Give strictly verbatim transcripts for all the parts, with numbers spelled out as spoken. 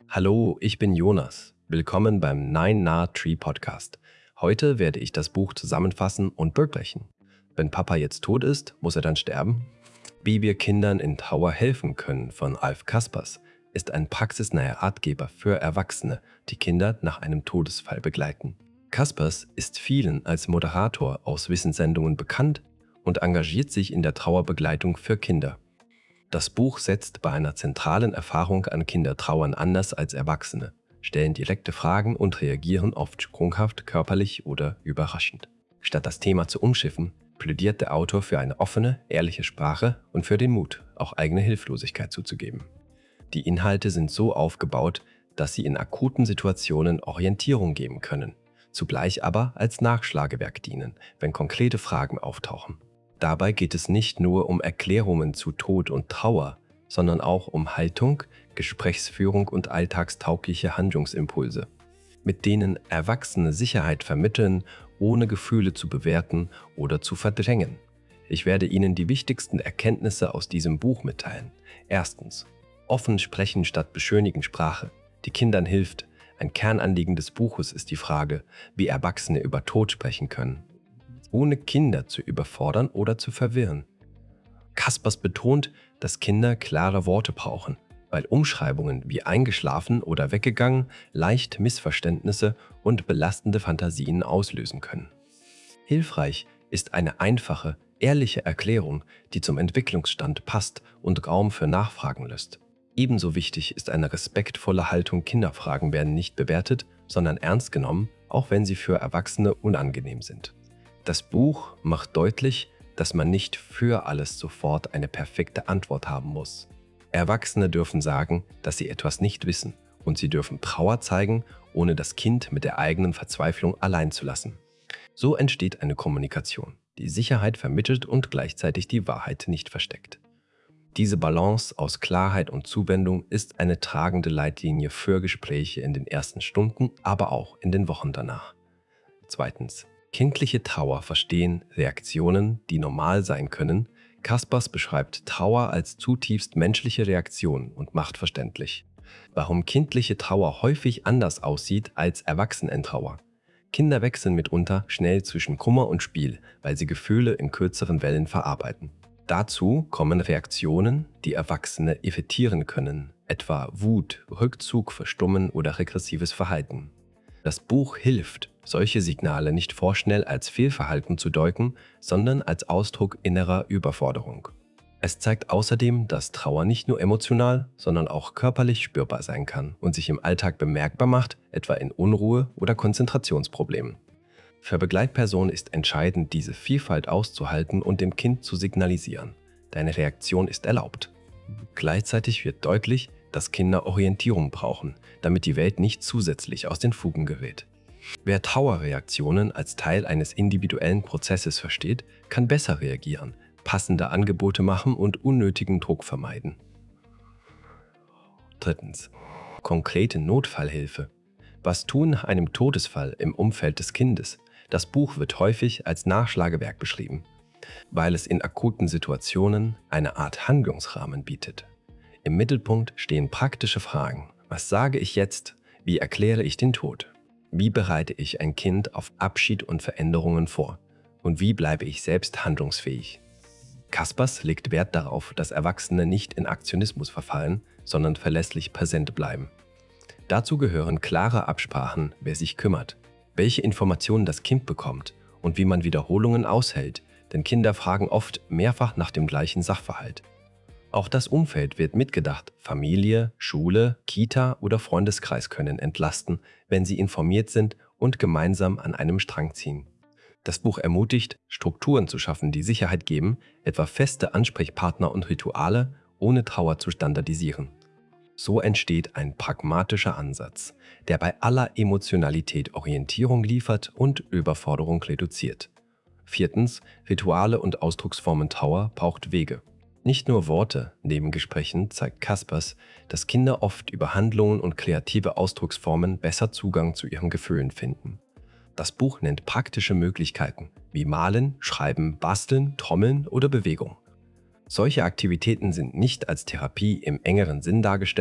Hallo, ich bin Jonas. Willkommen beim Nine Na Tree Podcast. Heute werde ich das Buch zusammenfassen und durchbrechen. Wenn Papa jetzt tot ist, muss er dann sterben? Wie wir Kindern in Trauer helfen können von Alf Kaspers ist ein praxisnaher Ratgeber für Erwachsene, die Kinder nach einem Todesfall begleiten. Kaspers ist vielen als Moderator aus Wissenssendungen bekannt und engagiert sich in der Trauerbegleitung für Kinder. Das Buch setzt bei einer zentralen Erfahrung an Kindertrauern anders als Erwachsene, stellen direkte Fragen und reagieren oft sprunghaft, körperlich oder überraschend. Statt das Thema zu umschiffen, plädiert der Autor für eine offene, ehrliche Sprache und für den Mut, auch eigene Hilflosigkeit zuzugeben. Die Inhalte sind so aufgebaut, dass sie in akuten Situationen Orientierung geben können, zugleich aber als Nachschlagewerk dienen, wenn konkrete Fragen auftauchen. Dabei geht es nicht nur um Erklärungen zu Tod und Trauer, sondern auch um Haltung, Gesprächsführung und alltagstaugliche Handlungsimpulse, mit denen Erwachsene Sicherheit vermitteln, ohne Gefühle zu bewerten oder zu verdrängen. Ich werde Ihnen die wichtigsten Erkenntnisse aus diesem Buch mitteilen. Erstens. Offen sprechen statt beschönigen Sprache, die Kindern hilft. Ein Kernanliegen des Buches ist die Frage, wie Erwachsene über Tod sprechen können, ohne Kinder zu überfordern oder zu verwirren. Kaspers betont, dass Kinder klare Worte brauchen, weil Umschreibungen wie eingeschlafen oder weggegangen leicht Missverständnisse und belastende Fantasien auslösen können. Hilfreich ist eine einfache, ehrliche Erklärung, die zum Entwicklungsstand passt und Raum für Nachfragen lässt. Ebenso wichtig ist eine respektvolle Haltung. Kinderfragen werden nicht bewertet, sondern ernst genommen, auch wenn sie für Erwachsene unangenehm sind. Das Buch macht deutlich, dass man nicht für alles sofort eine perfekte Antwort haben muss. Erwachsene dürfen sagen, dass sie etwas nicht wissen, und sie dürfen Trauer zeigen, ohne das Kind mit der eigenen Verzweiflung allein zu lassen. So entsteht eine Kommunikation, die Sicherheit vermittelt und gleichzeitig die Wahrheit nicht versteckt. Diese Balance aus Klarheit und Zuwendung ist eine tragende Leitlinie für Gespräche in den ersten Stunden, aber auch in den Wochen danach. Zweitens. Kindliche Trauer verstehen Reaktionen, die normal sein können. Kaspers beschreibt Trauer als zutiefst menschliche Reaktion und macht verständlich, warum kindliche Trauer häufig anders aussieht als Erwachsenentrauer. Kinder wechseln mitunter schnell zwischen Kummer und Spiel, weil sie Gefühle in kürzeren Wellen verarbeiten. Dazu kommen Reaktionen, die Erwachsene effektieren können, etwa Wut, Rückzug, Verstummen oder regressives Verhalten. Das Buch hilft, solche Signale nicht vorschnell als Fehlverhalten zu deuten, sondern als Ausdruck innerer Überforderung. Es zeigt außerdem, dass Trauer nicht nur emotional, sondern auch körperlich spürbar sein kann und sich im Alltag bemerkbar macht, etwa in Unruhe oder Konzentrationsproblemen. Für Begleitpersonen ist entscheidend, diese Vielfalt auszuhalten und dem Kind zu signalisieren: Deine Reaktion ist erlaubt. Gleichzeitig wird deutlich, dass Kinder Orientierung brauchen, damit die Welt nicht zusätzlich aus den Fugen gerät. Wer Trauerreaktionen als Teil eines individuellen Prozesses versteht, kann besser reagieren, passende Angebote machen und unnötigen Druck vermeiden. Drittens. Konkrete Notfallhilfe. Was tun nach einem Todesfall im Umfeld des Kindes? Das Buch wird häufig als Nachschlagewerk beschrieben, weil es in akuten Situationen eine Art Handlungsrahmen bietet. Im Mittelpunkt stehen praktische Fragen. Was sage ich jetzt? Wie erkläre ich den Tod? Wie bereite ich ein Kind auf Abschied und Veränderungen vor? Und wie bleibe ich selbst handlungsfähig? Kaspers legt Wert darauf, dass Erwachsene nicht in Aktionismus verfallen, sondern verlässlich präsent bleiben. Dazu gehören klare Absprachen, wer sich kümmert, welche Informationen das Kind bekommt und wie man Wiederholungen aushält, denn Kinder fragen oft mehrfach nach dem gleichen Sachverhalt. Auch das Umfeld wird mitgedacht. Familie, Schule, Kita oder Freundeskreis können entlasten, wenn sie informiert sind und gemeinsam an einem Strang ziehen. Das Buch ermutigt, Strukturen zu schaffen, die Sicherheit geben, etwa feste Ansprechpartner und Rituale, ohne Trauer zu standardisieren. So entsteht ein pragmatischer Ansatz, der bei aller Emotionalität Orientierung liefert und Überforderung reduziert. Viertens. Rituale und Ausdrucksformen. Trauer braucht Wege. Nicht nur Worte. Neben Gesprächen zeigt Kaspers, dass Kinder oft über Handlungen und kreative Ausdrucksformen besser Zugang zu ihren Gefühlen finden. Das Buch nennt praktische Möglichkeiten wie Malen, Schreiben, Basteln, Trommeln oder Bewegung. Solche Aktivitäten sind nicht als Therapie im engeren Sinn dargestellt,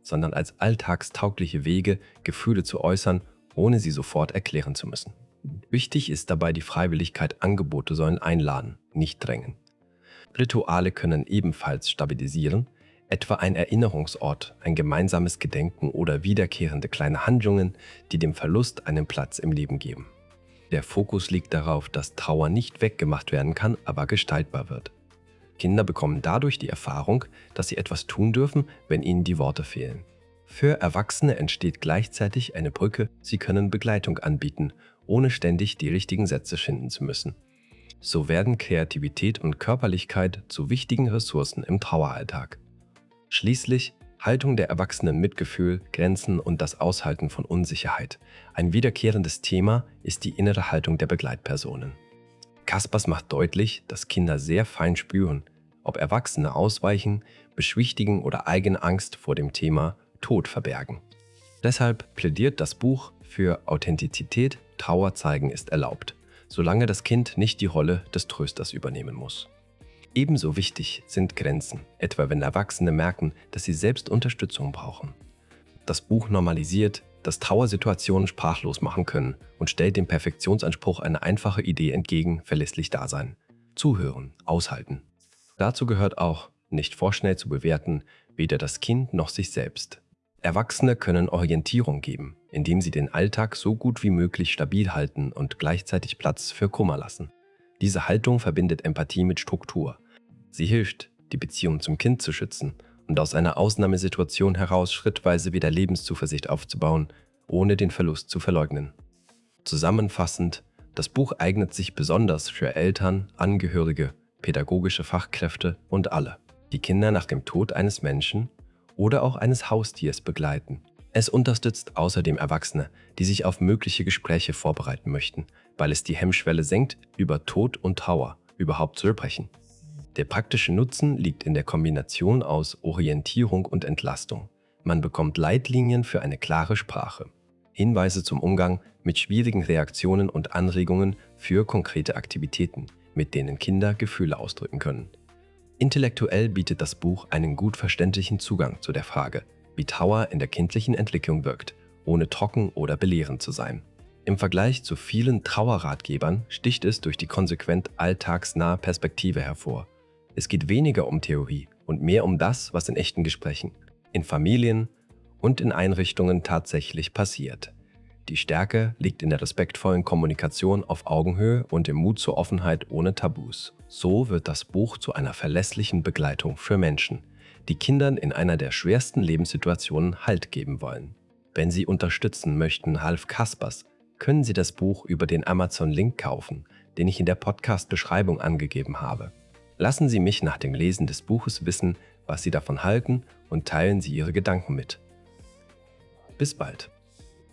sondern als alltagstaugliche Wege, Gefühle zu äußern, ohne sie sofort erklären zu müssen. Wichtig ist dabei die Freiwilligkeit, Angebote sollen einladen, nicht drängen. Rituale können ebenfalls stabilisieren, etwa ein Erinnerungsort, ein gemeinsames Gedenken oder wiederkehrende kleine Handlungen, die dem Verlust einen Platz im Leben geben. Der Fokus liegt darauf, dass Trauer nicht weggemacht werden kann, aber gestaltbar wird. Kinder bekommen dadurch die Erfahrung, dass sie etwas tun dürfen, wenn ihnen die Worte fehlen. Für Erwachsene entsteht gleichzeitig eine Brücke, sie können Begleitung anbieten, ohne ständig die richtigen Sätze finden zu müssen. So werden Kreativität und Körperlichkeit zu wichtigen Ressourcen im Traueralltag. Schließlich Haltung der Erwachsenen, Mitgefühl, Grenzen und das Aushalten von Unsicherheit. Ein wiederkehrendes Thema ist die innere Haltung der Begleitpersonen. Kaspers macht deutlich, dass Kinder sehr fein spüren, ob Erwachsene ausweichen, beschwichtigen oder eigene Angst vor dem Thema Tod verbergen. Deshalb plädiert das Buch für Authentizität, Trauer zeigen ist erlaubt, solange das Kind nicht die Rolle des Trösters übernehmen muss. Ebenso wichtig sind Grenzen, etwa wenn Erwachsene merken, dass sie selbst Unterstützung brauchen. Das Buch normalisiert, dass Trauersituationen sprachlos machen können und stellt dem Perfektionsanspruch eine einfache Idee entgegen: verlässlich da sein, zuhören, aushalten. Dazu gehört auch, nicht vorschnell zu bewerten, weder das Kind noch sich selbst. Erwachsene können Orientierung geben, indem sie den Alltag so gut wie möglich stabil halten und gleichzeitig Platz für Kummer lassen. Diese Haltung verbindet Empathie mit Struktur. Sie hilft, die Beziehung zum Kind zu schützen und aus einer Ausnahmesituation heraus schrittweise wieder Lebenszuversicht aufzubauen, ohne den Verlust zu verleugnen. Zusammenfassend, das Buch eignet sich besonders für Eltern, Angehörige, pädagogische Fachkräfte und alle, die Kinder nach dem Tod eines Menschen oder auch eines Haustiers begleiten. Es unterstützt außerdem Erwachsene, die sich auf mögliche Gespräche vorbereiten möchten, weil es die Hemmschwelle senkt, über Tod und Trauer überhaupt zu sprechen. Der praktische Nutzen liegt in der Kombination aus Orientierung und Entlastung. Man bekommt Leitlinien für eine klare Sprache, Hinweise zum Umgang mit schwierigen Reaktionen und Anregungen für konkrete Aktivitäten, mit denen Kinder Gefühle ausdrücken können. Intellektuell bietet das Buch einen gut verständlichen Zugang zu der Frage, wie Trauer in der kindlichen Entwicklung wirkt, ohne trocken oder belehrend zu sein. Im Vergleich zu vielen Trauerratgebern sticht es durch die konsequent alltagsnahe Perspektive hervor. Es geht weniger um Theorie und mehr um das, was in echten Gesprächen, in Familien und in Einrichtungen tatsächlich passiert. Die Stärke liegt in der respektvollen Kommunikation auf Augenhöhe und im Mut zur Offenheit ohne Tabus. So wird das Buch zu einer verlässlichen Begleitung für Menschen, die Kindern in einer der schwersten Lebenssituationen Halt geben wollen. Wenn Sie unterstützen möchten, half Kaspers, können Sie das Buch über den Amazon-Link kaufen, den ich in der Podcast-Beschreibung angegeben habe. Lassen Sie mich nach dem Lesen des Buches wissen, was Sie davon halten, und teilen Sie Ihre Gedanken mit. Bis bald.